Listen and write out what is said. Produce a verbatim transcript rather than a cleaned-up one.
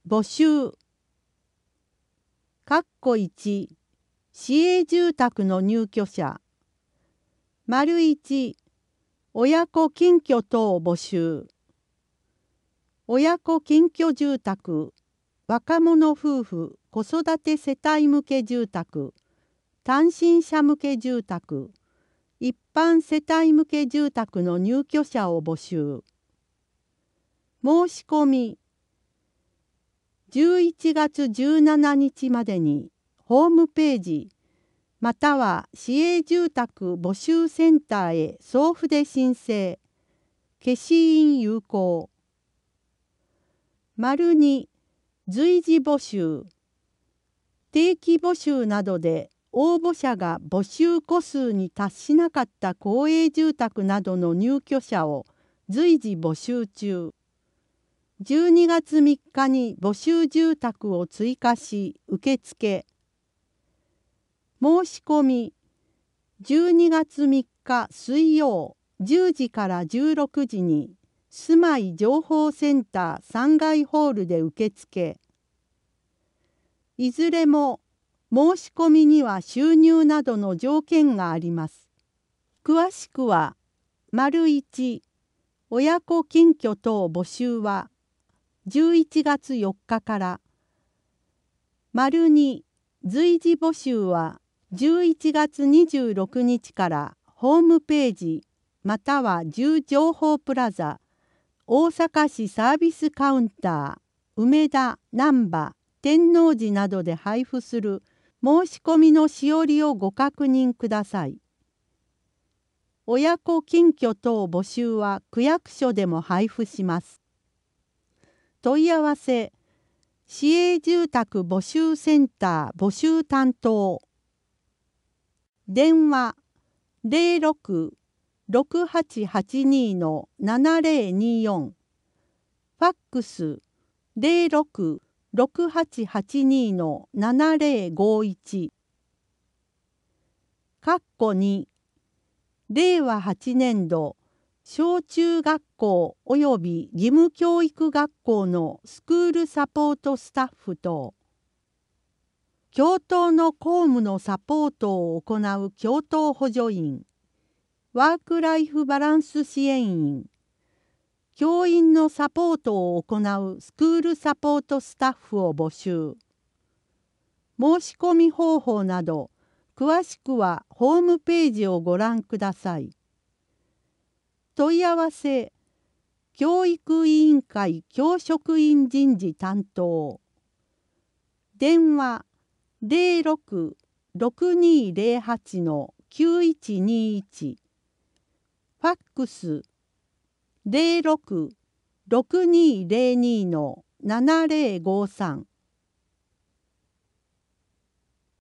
募集。かっこいち、市営住宅の入居者。丸いち、親子近居等募集。親子近居住宅、若者夫婦子育て世帯向け住宅、単身者向け住宅、一般世帯向け住宅の入居者を募集。申し込み。じゅういちがつじゅうしちにちまでにホームページまたは市営住宅募集センターへ送付で申請。消印有効。丸に随時募集。定期募集などで応募者が募集戸数に達しなかった公営住宅などの入居者を随時募集中。じゅうにがつみっかに募集住宅を追加し受付。申し込み。じゅうにがつみっか水曜じゅうじからじゅうろくじに住まい情報センターさんがいホールで受付。いずれも申し込みには収入などの条件があります。詳しくは丸いち親子近居等募集はじゅういちがつよっかから丸に随時募集はじゅういちがつにじゅうろくにちからホームページまたは住情報プラザ大阪市サービスカウンター梅田難波天王寺などで配布する申し込みのしおりをご確認ください。親子近居等募集は区役所でも配布します。問い合わせ市営住宅募集センター募集担当。電話 ゼロろく ろくはちはちに ななゼロによん。ファックス ゼロろく ろくはちはちに ななゼロごいち。かっこにれいわはちねんど小中学校及び義務教育学校のスクールサポートスタッフ等教頭の公務のサポートを行う教頭補助員ワークライフバランス支援員教員のサポートを行うスクールサポートスタッフを募集。申し込み方法など詳しくはホームページをご覧ください。問い合わせ教育委員会教職員人事担当。電話 ゼロろく ろくにゼロはち きゅういちにいち。ファックスゼロろく ろくにゼロに ななゼロごさん。